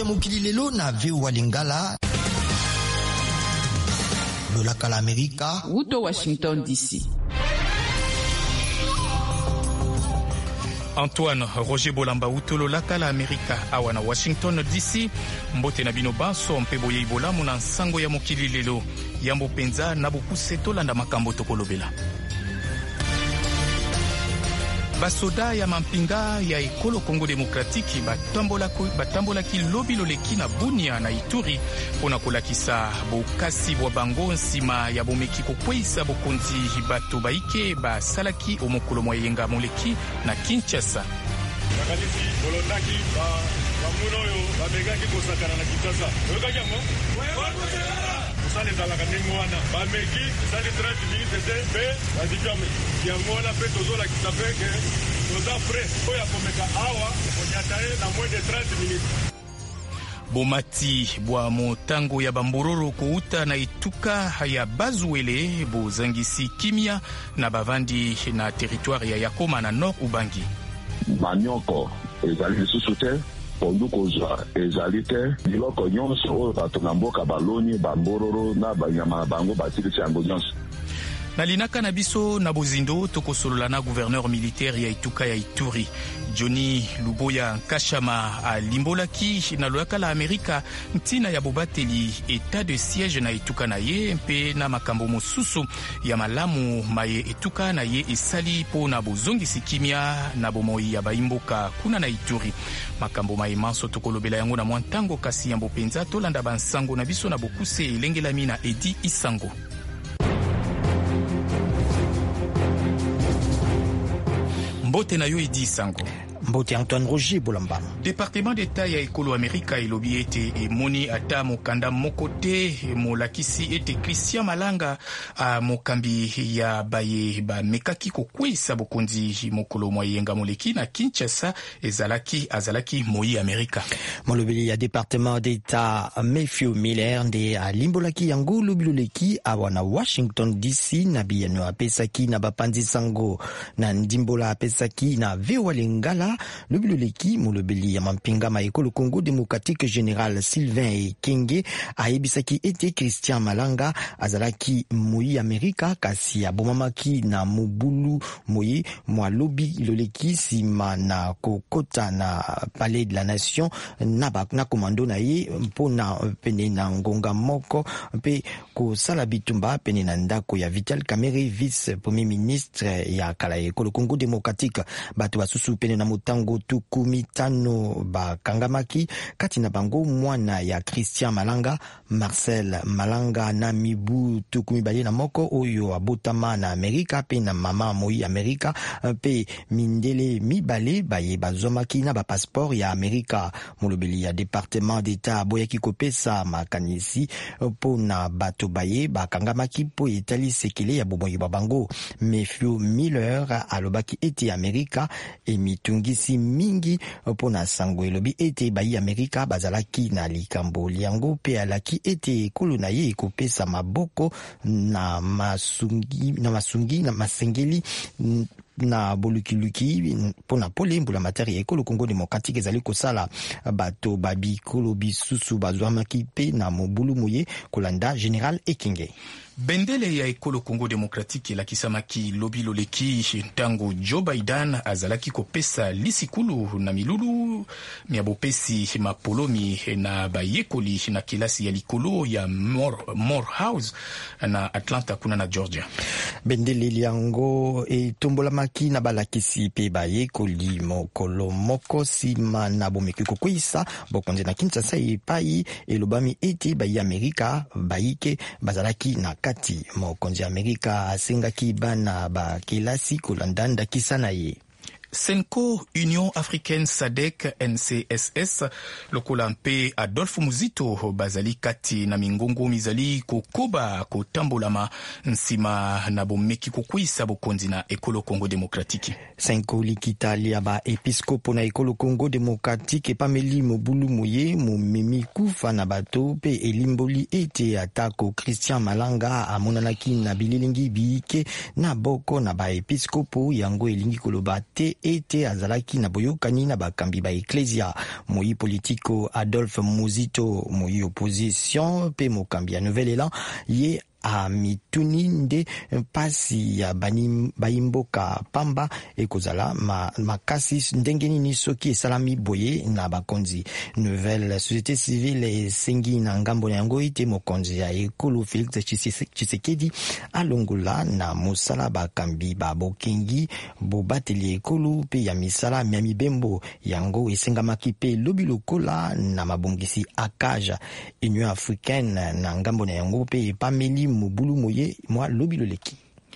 ya mokili lelo na VOA Lingala. Lolaka la Amerika. Wuto Washington DC. Antoine Roger Bolamba Utolo laka la Amerika awa na Washington DC. Mbote na bino baso mpebo ya ibola muna nsango ya mokili lelo. Yambo penza na bukuse tolanda makambo tokolobela. Basoda ya mampinga ya ekolo Kongo Demokratiki batambolaki lobi loleki na Bunia na Ituri pona kolakisa bokasi bwa bango nsima ya bomeki kokweyisa bokonzi bato baike basalaki omokolo mwa yenga moleki na Kinshasa. Bakanisi bolondaki bamuna oyo bamekaki kosakana na Kinshasa. Oyokaki yango? Sali ezalaka ndenge wana bameki sali 30 minutes ete mpe bazikame yango wana mpe tozolakisa mpe ke toza pre oyo akomeka awa konyata ye na moins de 30 minutes. Bomati bwa motango ya bambororo kouta na etuka ya Bazuele bozangisi kimia na bavandi na territoire ya Yakoma na Nord Ubangi. Banyoko ezali lisusu te pondu kozwa ezali te biloko nyonso oyo bato na mboka baloni bambororo na banyama na bango batilisi yango nyonso. Na linaka na biso na bozindo tokosolola na gouverneur militaire ya etuka ya Ituri Johnny Luboya Nkashama alimbolaki na loyaka la Amerika ntina ya bobateli etat de siège na etuka na ye mpe na makambo mosusu ya malamu maye etuka na ye esali po na bozongisi kimia na bomoi ya baimboka kuna na Ituri. Makambo maye manso tokolobela yango na mwantango kasi yambo penza tolanda bansango na biso na bokuse elengelami na Edi Isango. Mbote na yo Edi Sango. Mbote Antoine Roger Bolamba. Département d'État ya ekolo Amerika elobi ete emoni ata mokanda mokote molakisi ete Christian Malanga mokambi ya baye ba mekaki kokwesa bokonzi mokolo moyenga moleki na Kinshasa azalaki moi Amerika. Molobeli ya Département d'État Matthew Miller nde alimbolaki yango lobiloleki awa na Washington DC na biyano apesaki na bapanzi sango na ndimbola apesaki na VOA Lingala. Lobiloleki molobeli ya mampinga ma ekolo Congo Démocratique Général Sylvain Ekenge ayebisaki ete Christian Malanga azalaki moi Amerika kasi abomamaki na mobulu moi mwa lobi loleki sima na kokota na Palais de la Nation na komando na ye mpona pene na ngonga moko mpe kosala bitumba pene na ndako ya Vital Kamerhe vice premier ministre ya kala ekolo Congo Démocratique. Bato basusu pene na tango tukumitano bakangamaki kati na bango mwana ya Christian Malanga Marcel Malanga na mibu tukumibale na moko oyo abotama na Amerika pe na mama moi Amerika pe mindele mibale baye bazomaki na ba passeport ya Amerika. Molobeli ya Département d'État boyaki kopesa makanisi po na bato baye bakangamaki po etali sekele ya bomoyi babango. Matthew Miller alobaki ete Amerika emitungi si mingi pona sango elobi ete bayi Amerika bazalaki na likambo liango pe alaki ete ekolo na ye ekopesa maboko na masungi na masengeli na bolukiluki pona polembo la materi ekolo Congo Démocratique ezali kosala bato babikolo bisusu bazwamaki pe na mobulu moye kolanda Général Ekenge. Bendele ya ekolo Congo Démocratique lakisamaki lobi loleki ntango Joe Biden azalaki kopesa lisikulu na milulu miabopesi mapolomi na bayekoli na kilasi ya likolo ya Morehouse na Atlanta kuna na Georgia. Bendele liango etombolamaki na balakisi pe bayekoli mokolo moko sima na bomeki kokwisa bokonzi na Kinshasa epai elobami ete bayi Amerika bayike bazalaki na kati mokonzi Amerika asengaki bana ba kelasi kolandanda kisana ye. Senko Union Africaine SADC NCSS lokola mpe Adolphe Muzito bazali kati na mingongo mizali kokoba kotambolama nsima na bomeki kokwisa bokonzi na ekolo Congo Démocratique. Senko likitali ba episkopo na ekolo Congo Démocratique pameli mobulu moye mumemi kufa na bato pe elimboli ete atako Christian Malanga amonanaki na bililingi biike na boko na ba episkopo yango elingi koloba te ete azalaki na boyokani na bakambi ba eklesia. Moi politiko Adolphe Muzito moi opposition pe mokambi ya Nouvel Élan ye a mituni nde mpasi ya baimboka pamba ekozala makasi ndenge nini soki esalami boye na bakonzi. Nouvelle société civile esengi na ngambo na yango ite mokonzi ya ekolo Félix Tshisekedi alongola na mosala bakambi ba bokengi bobateli ekolo pe ya misala ya mibembo yango esengamaki pe lobi lokola na mabongisi akaja. Union africaine na ngambo na yango pe epameli Mobulu moye mwa lobi loleki.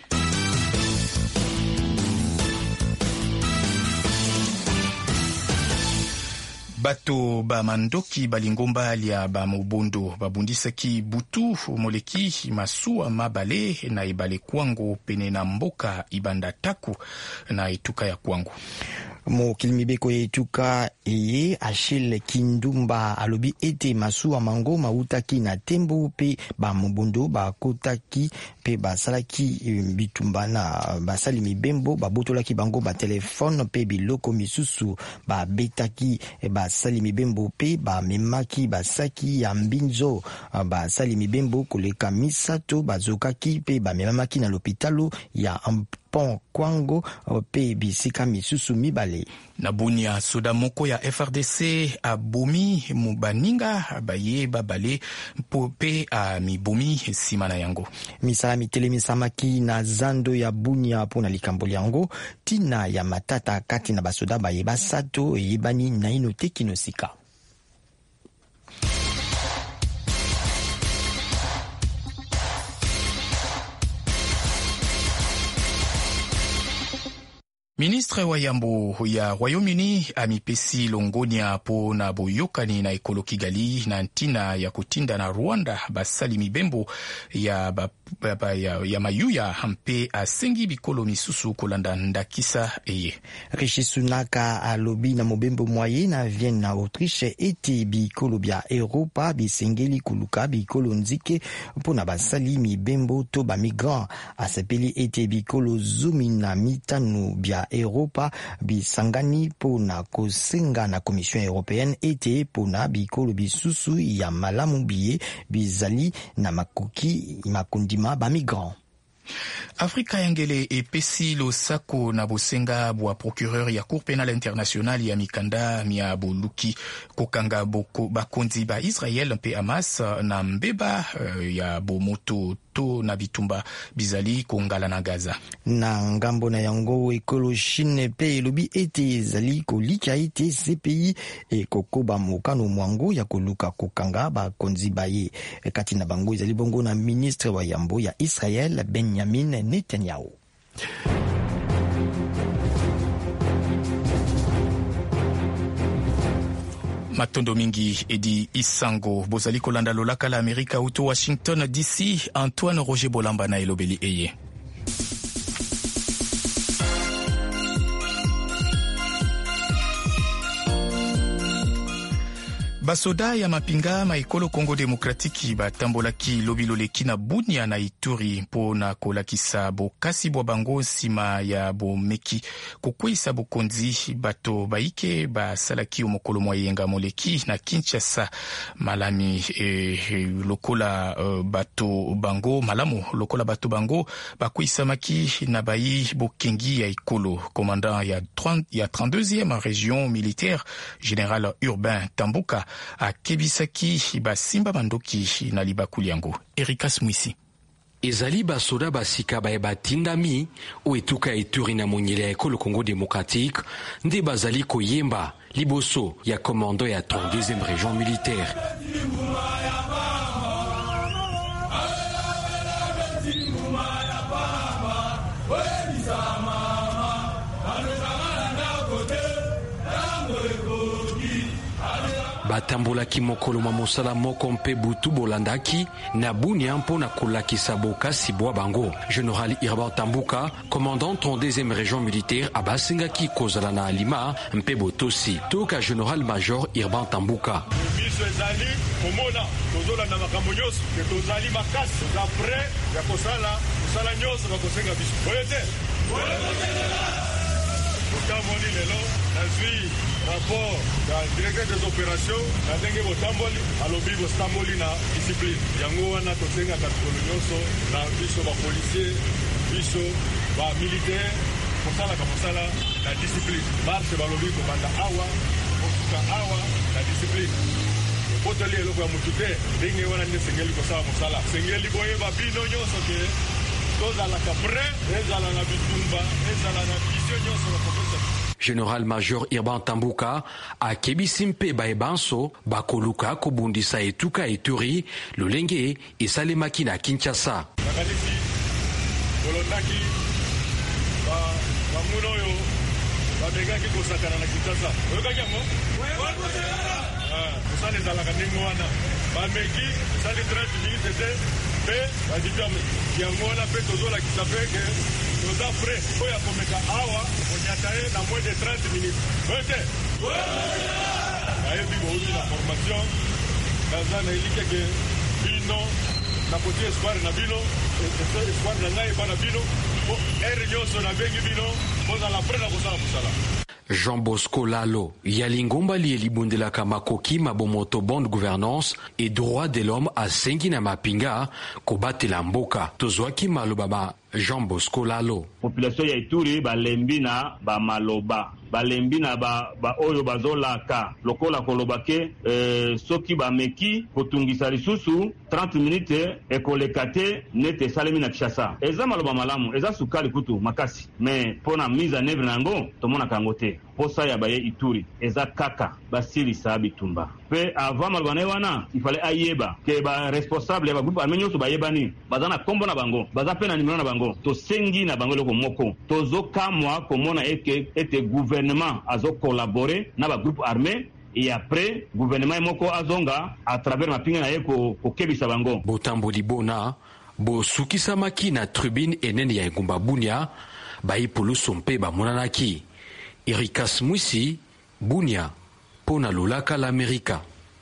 Bato ba mandoki balingomba lia ba mobondo babundisaki butu moleki masuwa mabale na ibale kwango pene na mboka ibanda taku na ituka ya kwango. Mokili mibeko ya etuka eye Achille Kindumba alobi ete masuwa mango mautaki na tembo pe ba mobondo bakotaki pe basalaki bitumba na basali mibembo babotolaki bango ba telefone pe biloko misusu babetaki basali mibembo pe bamemaki basaki ya mbinzo basali mibembo koleka misato bazokaki pe bamemaki na lopitalo ya Kwango pe bisika misusu mibale. Na Bunia soda moko ya FRDC abomi mubaninga baye babale pe a mibomi sima na yango. Misala mitele misamaki na zando ya Bunia pona likambo yango tina ya matata kati na basoda baye basato yebani na ino tekinosika. Ministre wa yambo ya Royaume-Uni amipesi longonia po na boyokani na ekolo Kigali na ntina ya kutinda na Rwanda basali mibembo ya mayuya mpe asengi bikolo misusu kolanda ndakisa eye. Rishi Sunaka alobi na mobembo mwaye na Vienne na Autriche ete bikolo bya Europa bisengeli kuluka bikolo nzike po na basali mibembo to ba migrant. Asepeli ete bikolo zumi na mitano bya Europa bisangani po na kosenga na Commission européenne ete po na bikolo bisusu ya malamu biye bizali na makoki makondima ba migrant. Afrika yangele epesi losako na bosenga bwa procureur ya Cour pénale internationale ya mikanda mia boluki kokanga boko bakonzi ba Israel mpe Hamas na mbeba ya bomoto to na bitumba bizali kongala na Gaza. Na ngambo na yango ekolo Chine pe elobi ete zali kolika ete CPI kokoba mokano mwango ya koluka kokanga bakonzi baye kati na bango ezali bongo na ministre wa yambo ya Israel Benjamin Netanyahu. Matondo mingi edi isango bozali kolanda lolaka la Amerika uto Washington DC. Antoine Roger Bolamba na elobeli eye. Basoda ya mapinga maekolo Kongo Demokratiki batambolaki lobiloleki na Bunia na Ituri mpo na kolakisa bokasi bwa bango nsima ya bomeki kokwisa bokonzi bato baike basalaki omokolo mwayenga moleki na Kinshasa malami lokola bato bango malamu lokola bato bango bakwisamaki na bayi bokengi ya ekolo. Commandant ya 32e région militaire général Urbain Tambuka a kebisaki basimba bandoki na libakuli yango. Erikas Mwisi. Ezali basoda basika baye batindami oetuka Ituri na monyele ya ekolo Congo démocratique nde bazali koyemba liboso ya commando ya 32e région militaire. Batambolaki mokolo mwa mosala moko mpe butu bolandaki na Bunia mpo na kolakisa bokasi bwa bango. Général Urbain Tambuka, commandant 32e région militaire, abasengaki kozala na alima mpe botosi. Toka Général Major Urbain Tambuka. Biso ezali komona tozolanda makambo nyonso ke tozali makasi après ya kosala nyonso bakosenga biso. Oyete? Otamoni Botoli lelo nazwi rapport ya directeur des opérations na ndenge botamboli alobi bostamboli na discipline yango wana tozengaka mikolo nyonso na biso bapolisier biso bamilitaire kosalaka mosala na discipline marche balobi kobanda awa kosuka awa na discipline botoli eloko ya motu te ndenge wana nde sengeli kosala mosala sengeli boyeba bino nyonso ke tozalaka pre ezala na bitumba ezala na vision nyonso na professeur Général-Major Irban Tambuka akebisi mpe bayebanso bakoluka kobundisa etuka eturi lolenge esalemaki na Kinshasa. Nakanisi bolondaki bamuna oyo babengaki kosakana na Kinshasa. Oyokaki yango? Kosala ezalaka ndenge wana bameki esali 30 minutes te mpe badipame yango wana mpe tozolakisa mpe ke toza frais oyo akomeka awa konyata ye na moins de 30 minutes oyote nayebi bouti na formation kaza na elike ke bino nakoti espoir na bino espoir na ngai eba na bino po ere nyonso nabengi bino kozala frais na kosala mosala. Jean Bosco Lalo yalingomba lielibundelaka makoki mabomoto bonne gouvernance et droit de l'homme à sengi na mapinga kobatela mboka tozwaki maloba ba Jean Bosco Lalo. Population ya Ituri balembi na ba maloba balembi na ba oyo bazolaka lokola kolobake soki bameki kotungisa lisusu 30 minutes ekolekate nete salemi na Kinshasa eza maloba malamu eza sukali kutu makasi mais pona mise en œuvre nango tomona kango te posa ya baye Ituri eza kaka basilisa bitumba pe avant maloba na wana ifale ayeba ke ba responsable ya ba groupe armé nyonso bayebani bazana kombo na bango baza pe na nimero na bango to sengi na bango loko moko tozokamwa komona ete gouvernement azo collaborer na ba groupe armé et après gouvernement moko azonga à travers mapinga na yeko kokebisa bango botamboli bona bosukisa maki na tribune enene ya Ngumba Bunia baipulu sompe bamonanaki Erikas Mwisi Bunia pona lulaka la Amerika.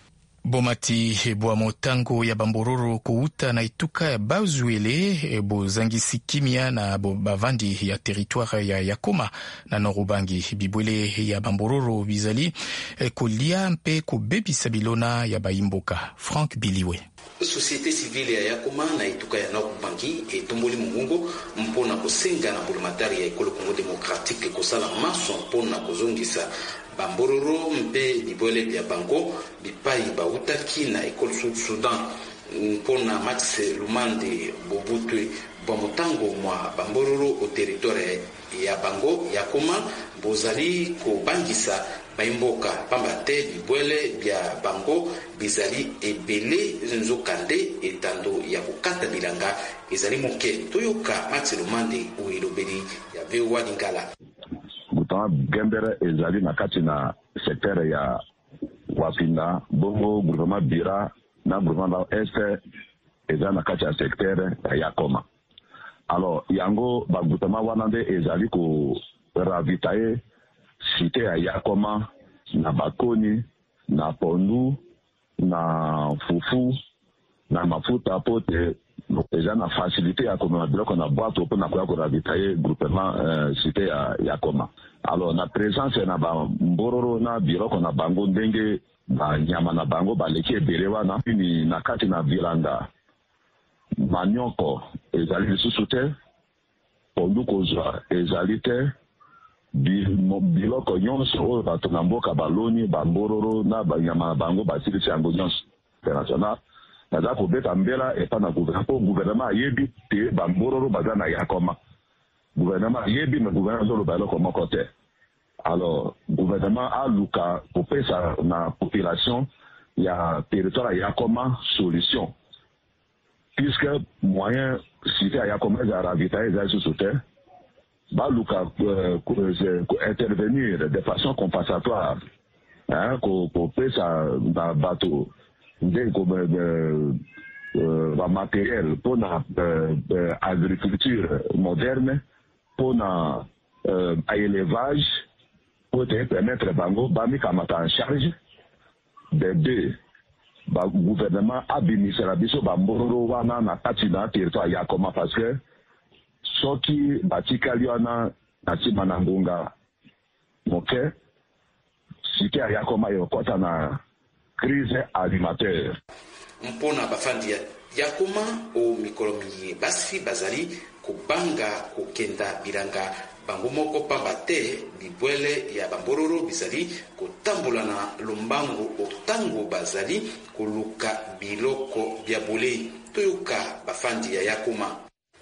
Bomati bwa motango ya bambororo kuuta na ituka ya Bazuele bozangisi kimia na bavandi ya territoire ya Yakoma na Norubangi bibwele ya bambororo bizali kolia mpe kobebisa bilona ya baimboka. Frank Biliwe. Société civile ya Yakoma na ituka ya Norubangi etomboli mungungo mpona kosenga na bulumatari ya ekolo Congo démocratique kosala maso mpona kozongisa bambororo mpe bibwele bya bango bipai bautaki na ekole Sud Sudan mpona Max Lumande Bobutwe bwa motango mwa bambororo o territoire ya bango Yakoma bozali kobangisa baimboka pamba te bibwele bya bango bizali ebele nzokande etando ya kokata bilanga ezali moke toyoka Max Lumande uilobeli ya VOA Lingala. Gembere ezali na kati na secteur ya Wapinda bongo gouvernement Bira na gouvernement Est eza na kati ya secteur ya Yakoma. Alors yango ba gouvernement wana nde ezali ko ravitailler cité ya Yakoma na Bakoni na Pondu na Fufu na mafuta pote eza na facilité ya komona biloko na boîte po na koya ko ravitailler groupement cité ya Yakoma. Alors na présence na ba mbororo na biloko na bango ndenge ba nyama na bango baleki ebele wana ni na kati na bilanga manioko ezali lisusu te pondu kozwa ezali te biloko nyonso oyo bato na mboka baloni bambororo na banyama na bango basilisi yango nyonso international naza kobeta mbela epa na gouvernement ayebi te bambororo baza na Yakoma gouvernement ayebi me gouvernement azoloba eloko moko te. Alors gouvernement aluka kopesa na population ya territoire ya Yakoma solution puisque moyen cité ya Yakoma za ravitailler za sous terre baluka intervenir de façon compensatoire kopesa na bato nde ba matériel pour na agriculture moderne pour na élevage pour te permettre bango bami kamata en charge des deux ba gouvernement abimisa biso bambororo wana na kati na territoire ya Yakoma parce que soki batikali wana na tima na ngunga moke sike ya Yakoma yokota na crise alimentaire mpona bafandi ya Yakoma o mikolomi basi bazali kubanga kukenda bilanga bango moko pamba te bibwele ya bambororo bizali kotambola na lombango otango bazali koluka biloko bya bole toyoka bafandi ya Yakoma.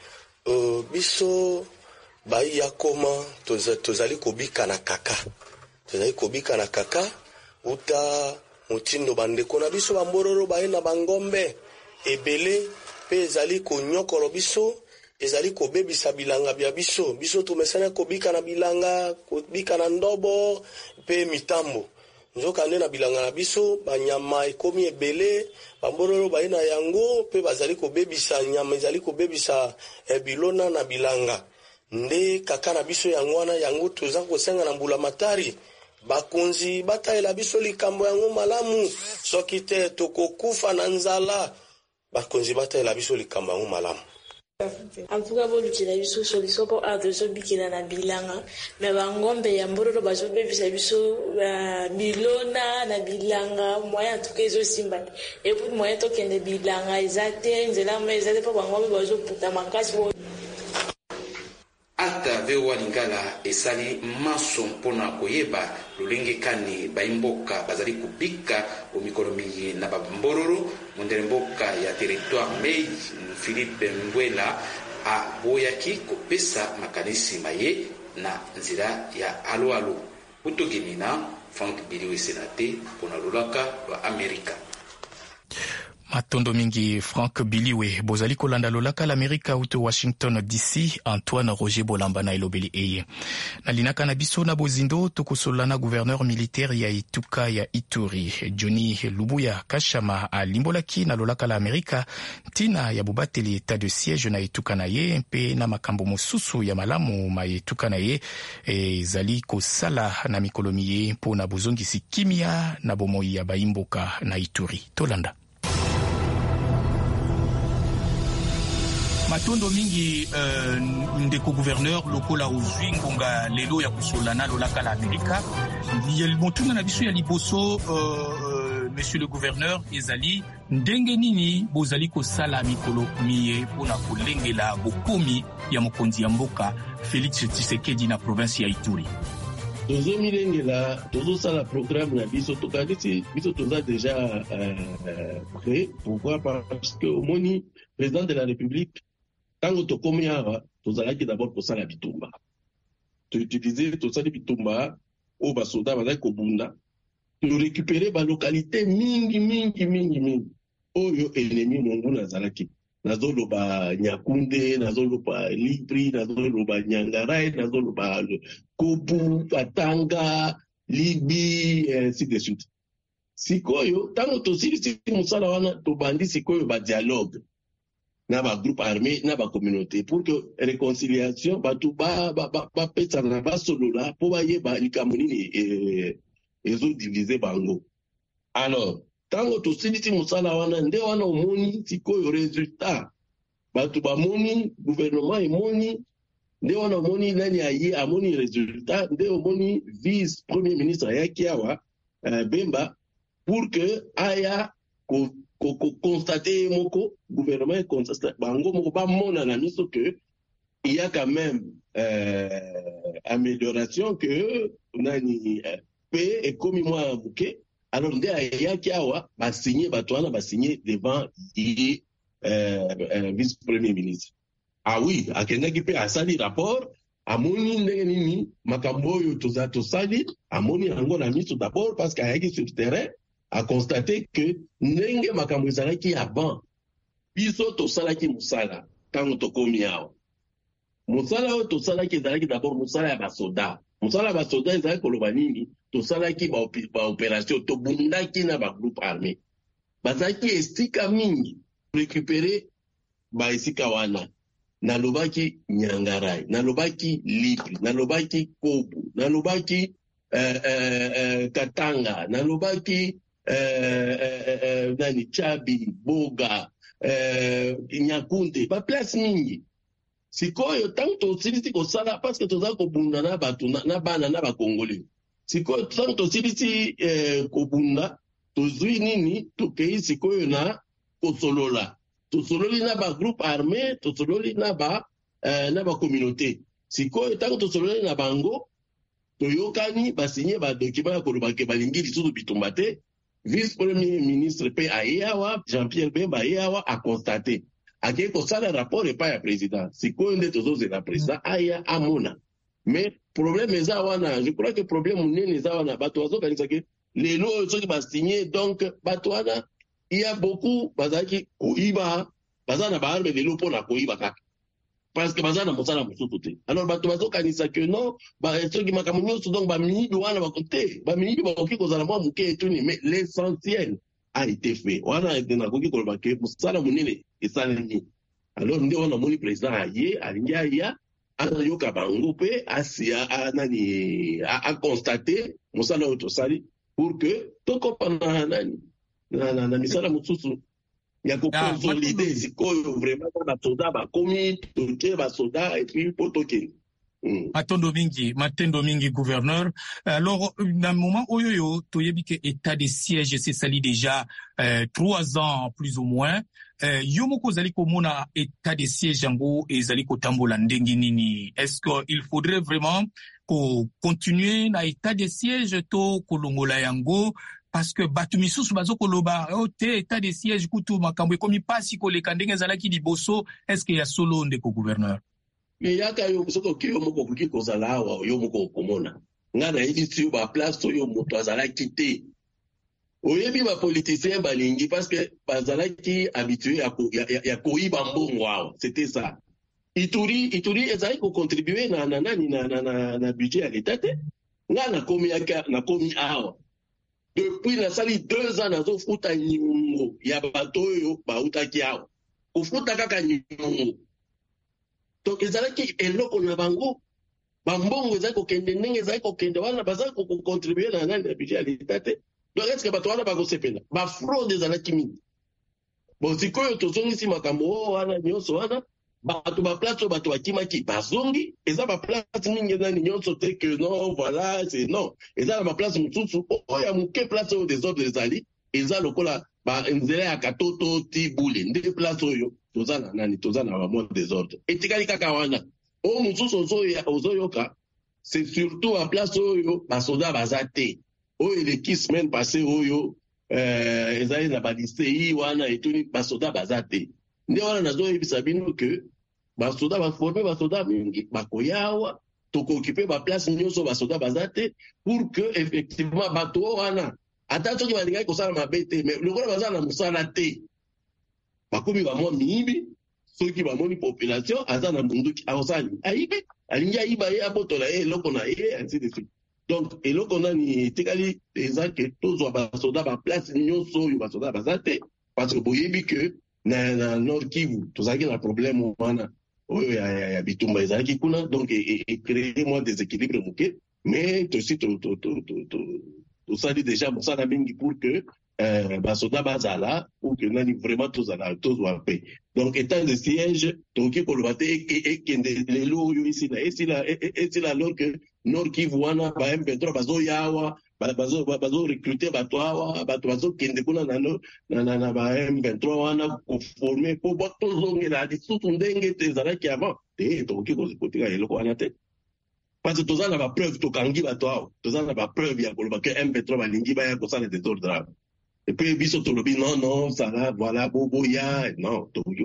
Biso bai Yakoma tozali kobika na kaka. Tozali kobika na kaka uta mutindo bandeko na biso bambororo bae na bangombe ebele pe ezali konyokolo biso ezali kobebisa bilanga bya biso tumesana kobika na bilanga kobika na ndobo pe mitambo nzoka nde na bilanga na biso banyama ekomi ebele bambororo bae na yango pe bazali kobebisa nyama ezali kobebisa bilona na bilanga nde kaka na biso yango wana yango toza kosenga na mbula matari bakonzi bataela biso likambo yango malamu soki te tokokufa na nzala bakonzi bataela biso likambo yango malamu. En tout cas, vous l'utilisez biso solution pour adresser bikina na bilanga, mais bangombe ya mbororo bazobe biso bilona na bilanga moyen en tout cas zo simba. Et pour moyen to kende bilanga ezate nzela mais ezate pour bangombe bazo puta makasi bo. Ata vewa lingala esali maso mpona koyeba lolenge kani baimboka bazali kubika omikolomi na bambororo mondele mboka ya territoire mei Philippe Mbwela aboyaki kopesa makanisi maye na nzira ya alo utogimina Frank Biliwe Senate pona lolaka lwa Amerika. Matondo mingi Frank Biliwe bozali kolanda lolaka l'Amerika uto Washington DC Antoine Roger Bolamba na elobeli eye. Na linaka na biso na bozindo tokosolana gouverneur militaire ya Ituka ya Ituri Johnny Lubuya Kashama alimbolaki na lolaka l'Amerika tina ya bobateli état de siège na Ituka na ye mpe na makambo mosusu ya malamu ma Ituka na ye ezali kosala na mikolomi ye mpo na bozongisi kimia na bomoi ya baimboka na Ituri. Tolanda. Matondo mingi ndeko gouverneur lokola uzwi ngonga lelo ya kusolana lolaka la Amerika motuna na biso ya liboso monsieur le gouverneur ezali ndenge nini bozali kosala mikolo miye pona kolengela bokomi ya mokonzi ya mboka Félix Tshisekedi na province ya Ituri. Tozo milengela tozo sala programme na biso tokadisi biso toza déjà prêt. Pourquoi? Parce que au moni président de la République tango tokomi awa tozalaki d'abord kosala bitumba toutiliser tosali bitumba o basoda bazali kobunda to récupérer ba localité mingi oyo ennemi mongo nazalaki nazoloba Nyakunde nazoloba Libri nazoloba Nyangarai nazoloba Kobu Katanga Libi ainsi de suite. Sikoyo tango tosilisi musala wana tobandi sikoyo ba dialogue na ba groupe armé na ba communauté pour que réconciliation batu ba pesa na ba solola po ba yeba likambo nini ezo diviser bango. Alors tango tosilisi musala wana nde wana omoni sikoyo résultat batu ba moni gouvernement emoni nde wana omoni nani aye amoni résultat nde omoni vice premier ministre yaki awa Bemba pour que aya constater moko gouvernement constate bango moko ba mona na miso que il y a quand même amélioration que nani paix et comme moi bouquet alors nde ayaki awa ba signer batwana ba signer devant vice premier ministre. Ah oui, akendaki pe asali rapport amoni ndenge nini makambo yo toza tosali amoni yango na miso d'abord parce qu'ayaki sur terrain a constaté que ndenge makambo ezalaki avant biso tosalaki musala tango tokomi awa musala oyo tosalaki ezalaki d'abord musala ya basoda. Musala ya basoda ezalaki koloba nini tosalaki ba opération tobundaki na ba groupe armé bazalaki esika mingi récupérer ba esika wana nalobaki Nyangarai nalobaki Libri nalobaki Kobu nalobaki Katanga nalobaki nani Chabi Boga Nyakunde ba place mingi sikoyo tango tosilisi kosala parce que toza kobunda na bato na bana na bakongoli sikoyo tango tosilisi kobunda tozwi nini tokei sikoyo na kosolola tosololi na bagroupe armé tosololi na bacommunauté sikoyo tango tosololi na bango toyokani basinye badokima ya koloba ke balingi lisusu bitumba te vice premier ministre mpe aye awa Jean-Pierre Bemba aye awa akonstate akei kosala rapport epai ya président sikoyo nde tozozela président aya amona mais problème eza wana je crois que problème munene eza wana bato bazokanisa ke lelo oyo soki basinye donc bato wana iya beaucoup bazalaki koyiba baza na baarme lelo mpona koyiba kaka parce que baza na mosala mosusu te alors bato bazokanisa ke non soki makambo nyonso donc bamiyibi wana bakote bamiyibi bakoki kozala mwa moke etuni mais l'essentiel a été fait wana nakoki koloba ke mosala monene esalemi alors nde wana moni président aye alingi aya ayoka bango mpe aconstate mosala oyo tosali pour que tokopa na misala mosusu ya koconsolide sikoyo vraiment basoda bakomi toke basoda epuis mpo tokende matendo mingi gouverneur. Alors na moment oyo toyebi ke état de siège s'esali déjà 3 ans plus ou moins. Yo moko ozali komona état de siège yango ezali kotambola ndenge nini? Est-ce qu'il faudrait vraiment ko continuer na état de siège to kolongola yango parce que bato misusu bazokoloba te état de siège kutu makambo ekomi pasi koleka ndenge ezalaki liboso? Est-ce que ya solo ndeko gouverneur? Mais yaka yo soko oki yo moko okoki kozala awa yo moko okomona nga nayebi ti yo baplace oyo moto azalaki te oyebi bapoliticien balingi parce que bazalaki habitué ya koyiba mbongo awa c'était ça. Ituri ezali kocontribue na budget ya l'État te nga nakomi awa depuis nasali 2 ans nazofuta nyongo ya bato oyo bautaki awa kofuta kaka nyongo. Donc ezalaki eloko na bango bambongo ezali kokende ndenge ezali kokende wana bazali kocontribue na budget ya l'État te. Donc est-ce que bato wana bakosepela bafraude ezalaki mingi bon sikoyo tozongisi makambo wana nyonso wana bato baplace oyo bato bakimaki bazongi eza baplace mingi nani nyonso te que non voilà c'est non eza na baplace mosusu oyo ya moke place oyo desordre ezali eza lokola nzela ya katoto ti bule nde place oyo toza na nani toza na bamwa desordre etikali kaka wana oyo mosusu ozoyoka c'est surtout baplace oyo basoda baza te oyo eleki semaine passé oyo ezali na balisei wana etuni basoda baza te nde wana nazoyebisa bino ke basoda baforme basoda mingi bakoyawa tokokipe baplace nyonso basoda baza te pour que effectivement bato wana ata soki balingaki kosala mabe te mais lokola baza na mosala te bakomi bamwa miyibi soki bamoni population aza na munduki akosala ayibi alingi ayiba ye abotola ye eloko na ye ainsi de suite. Donc eloko nani etikali eza ke tozwa basoda baplace nyonso oyo basoda baza te parce que boyebi ke na Nord Kivu tozalaki na problème wana oyo ya bitumba ezalaki kuna donc créer moins déséquilibre moke mais tosi tosali déjà mosala mingi pour que basoda bazala pour que nani vraiment tozwa mpe donc état de siège tokoki koloba te ekende lelo oyo esila alors que Nord Kivu wana ba M23 bazoyawa bazorecruter bato awa bato bazokende kuna na ba M23 wana koforme po tozongela lisusu ndenge te ezalaki avant te tokoki kotika eloko wana te parce que toza na bapreuve tokangi bato awa toza na bapreuve ya koloba ke M23 balingi baya kosala desordre awa et puis biso tolobi non sala voilà boboya non tokoki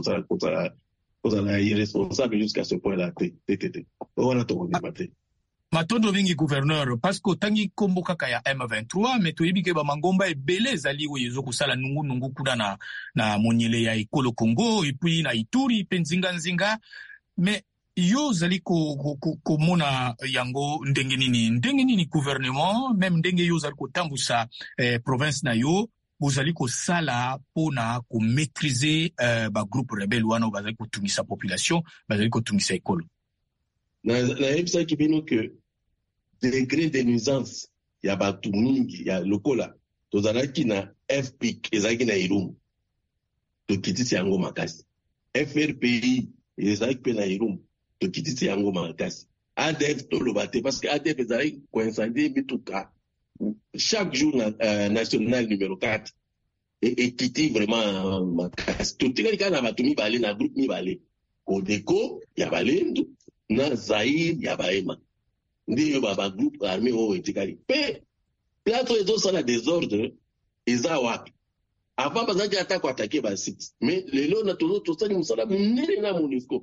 kozala irresponsable jusqu'à ce point là te wana tokondima te. Matondo mingi gouverneur parce que tangi kombo kaka ya M23 mais toyebi ke bamangomba ebele ezali oyo ezokosala nungu kuna na monyele ya ekolo Congo et puis na Ituri pe nzinga mais yo zali komona yango ndenge nini gouvernement même ndenge yo zali kotambusa province na yo bozali kosala pona ko maîtriser ba groupe rebelle wana bazali kotungisa population bazali kotungisa ekolo. Nayebisaki bino ke degré de nuisance ya bato mingi ya lokola tozalaki na FPIC ezalaki na Irumu tokitisi yango makasi FRPI ezalaki mpe na irumu tokitisi yango makasi. ADF toloba te parce que ADF ezalaki koincendie mituka chaque jour national numéro 4 ekiti vraiment makasi. Totikali kaka na bato mibale na groupe mibale, Codeco ya balendu na Zaire ya baema, nde yo bagroupe armé oyo etikali. Mpe plateau ezosala désordre eza wapi? Avant bazalaki ata koatake basite, mais lelo na tosali mosala monene na MONUSCO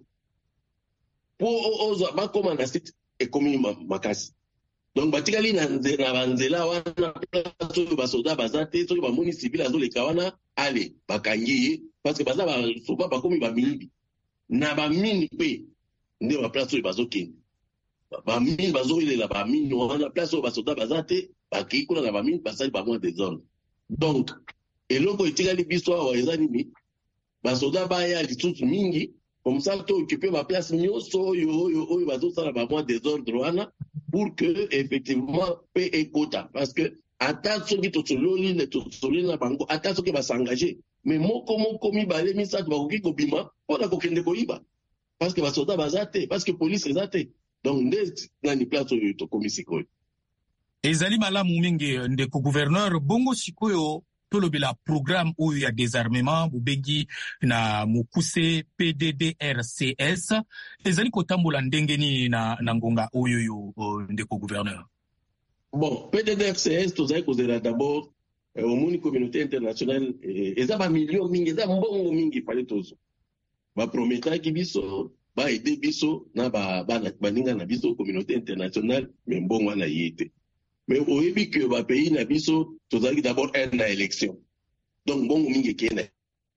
mpo bakoma na site ekomi makasi. Donc batikali na banzela wana place oyo basoda baza te, soki bamoni civil azoleka wana ale bakangi ye parce que baza basoda bakomi bamilibi na bamini mpe nde baplace oyo bazokende. Bamini bazoyelela bamini wana place oyo basoda baza te, bakei kuna na bamini basali bamwa désordre. Donc eloko etikali biso awa eza nini? Basoda baya lisusu mingi comme ça to occuper ma place nyonso oyo bazosala bamwa désordre wana pour que effectivement pe ekota, parce que ata soki tosololi na bango ata soki basengage mais moko mibale misato bakoki kobima mpona kokende koyiba parce que basoda baza te, parce que police eza te. Donc nde nani place oyo tokomi sikoyo. Ezali malamu mingi ndeko gouverneur, bongo sikoyo tolobela programme oyo ya désarmement bubengi na mukuse PDDRCS ezali kotambola ndenge nini na ngonga oyo yo ndeko gouverneur? Bon, PDDRCS tozali kozela d'abord omoni communauté internationale eza ba million mingi, eza mbongo mingi pale tozo baprometaki biso baede biso na baninga na biso communauté internationale, mais mbongo wana yete. Mais oyebi que ba pays na biso tozali d'abord na élection, donc bongo mingi kena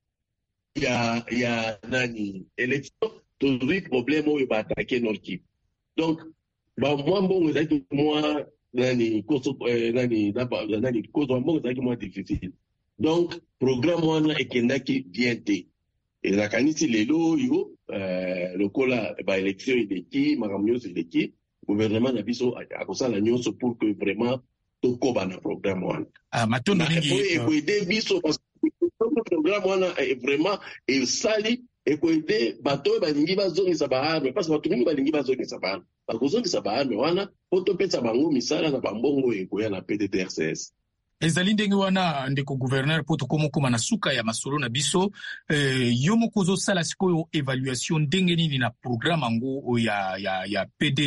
ya nani élection tozali problème oyo ba attaquer Nord Kivu. Donc ba moi bongo ezali moi nani koso nani koso bongo ezali moi difficile. Donc programme wana ekendaki bien te ezakanisi lelo yo lokola ba élection eleki makambo nyonso eleki gouvernement na biso akosala nyonso pour que vraiment tokoba na programme wana. Matondo mingi ekoide biso parce que le programme wana vraiment esali ekoide bato balingi bazongisa baarme, parce que bato mingi balingi bazongisa baarme, bakozongisa baarme wana po topesa bango misala na bambongo ekoya na PDDRCS. Ezali ndenge wana ndeko gouverneur po tokomokoma na suka ya masolo na biso yo moko ozosala sikoyo évaluation ndenge nini na programme yango ya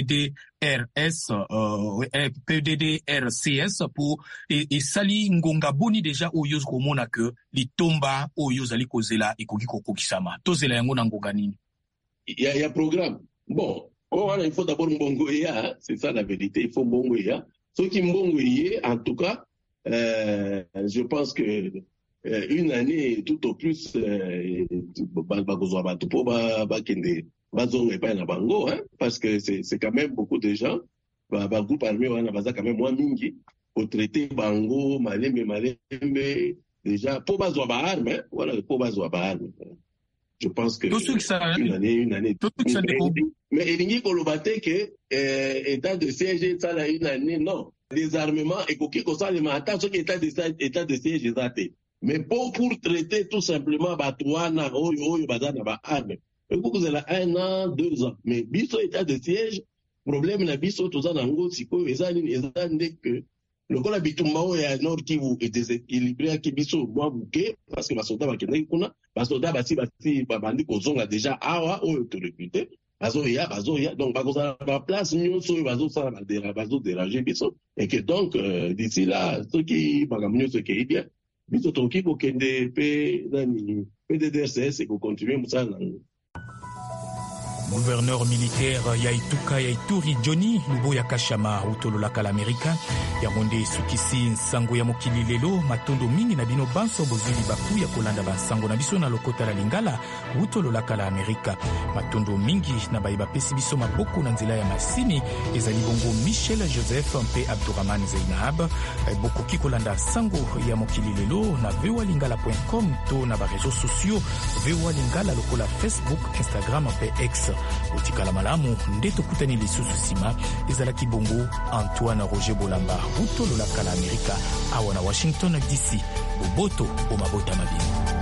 PDDRCS po esali ngonga boni deja oyo komona que litomba oyo zali kozela ekoki kokokisama tozela yango na ngonga nini ya programme? Bon, voilà, il faut d'abord mbongo ya, c'est ça la vérité, il faut mbongo ya. Soki mbongo ye en tout cas je pense que une année tout au plus bakozwa bato po bakende bazonga epai na bango, parce que c'est quand même beaucoup de gens bagroupe armé wana baza quand même moins mingi kotraite bango malembe déjà po bazwa baarme, voilà, po bazwa baarme. Je pense que une année mais elingi koloba te ke état de siège sala une année, non. Désarmement ekoki kosalema ata soki état de siège eza te, mais pour traiter tout simplement bato wana oyo baza na baarme ekoki kozela 1 an 2 ans. Mais biso état de siège problème na biso toza nango sikoyo eza nini? Eza nde ke lokola bitumba oyo ya Nord Kivu edeséquilibraki biso mwa buke, parce que basoda bakendaki kuna, basoda basi babandi kozonga deja awa oyo torecrute bazoya, donc bakozala ba place nyonso oyo bazosala bazodéranger biso, et que donc d'ici là soki makambo nyonso ekei bien biso tokoki kokende mpe nani PDDRCS ekokontinue mosala nango. Gouverneur militaire ya Ituka ya Ituri Johnny Luboya Kashama utololaka l'Amerika yango nde sukisi nsango ya mokili lelo matondo mingi na bino banso bozili baku ya kolanda bansango na biso na lokota la lingala utololaka la Amerika matondo mingi na baiba pesi biso maboko na nzela ya masini ezali bongo Michel Joseph mpe Abdourahman Zainab bokoki kolanda sango ya mokili lelo na voalingala.com to na ba réseaux sociaux voalingala lokola Facebook, Instagram mpe X. Otikala malamu nde tokutani lisusu sima ezalaki bongo Antoine Roger Bolamba utololaka la Amerika awa na Washington DC boboto o mabota mabino.